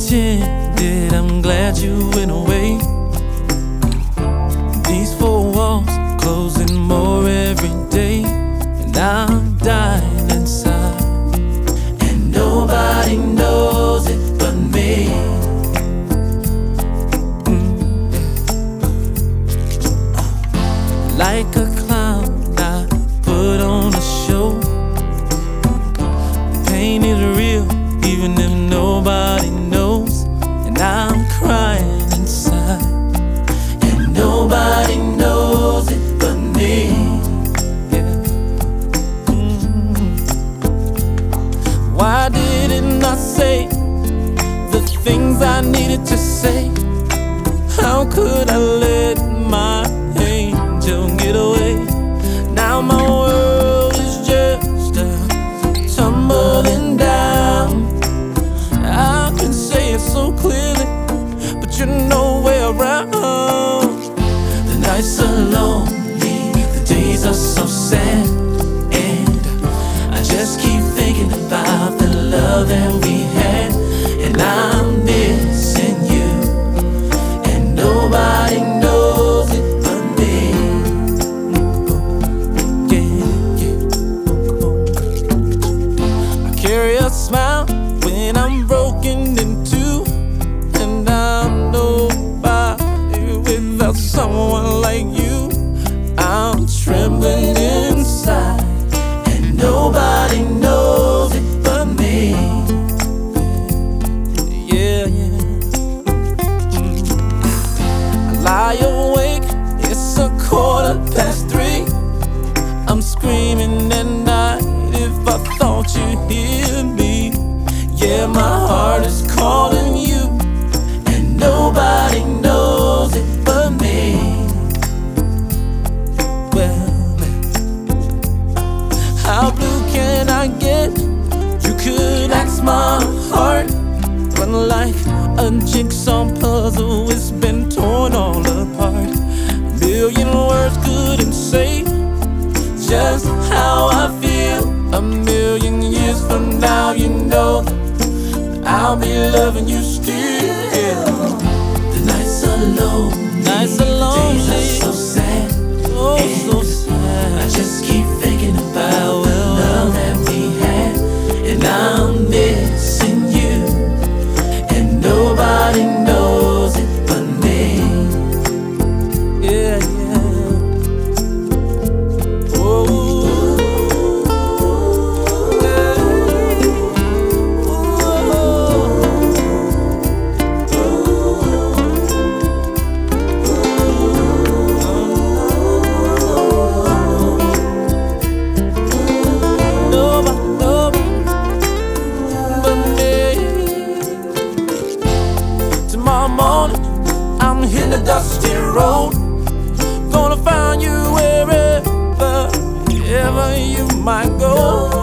pretended I'm glad you went away. These four walls closing more every day, and I'm dying inside, and nobody knows it but me. Like a clown, I put on a show. Pain is real, even if nobody knows. And I'm crying inside, and nobody knows it but me. Yeah. Why didn't I say the things I needed to say? How could I let my angel get away? Now my world is just tumbling down. I can say it so clearly, but you're nowhere around. The nights are lonely, the days are so sad, and I just keep thinking about the love that we had. And I'm missing you, and nobody knows it but me. I carry a smile when I'm broken in two, and I'm nobody without someone like you. I'm trembling inside, and nobody knows it but me. Yeah, yeah. I lie awake, it's 3:15. I'm screaming at night if I thought you'd hear me. Yeah, my heart is calling you, and nobody knows it but me. Well, how blue can I get? You could ask my heart, but like a jigsaw puzzle, it's been torn all apart. A million words couldn't say just how I feel. A million years from now, you know I'll be loving you still. The nights are lonely, the days are so sad, so sad. I just keep thinking about the love that we had, and I'm missing you, and nobody knows it but me. Yeah, yeah. Oh. Tomorrow morning, I'm hitting the dusty road, gonna find you wherever you might go.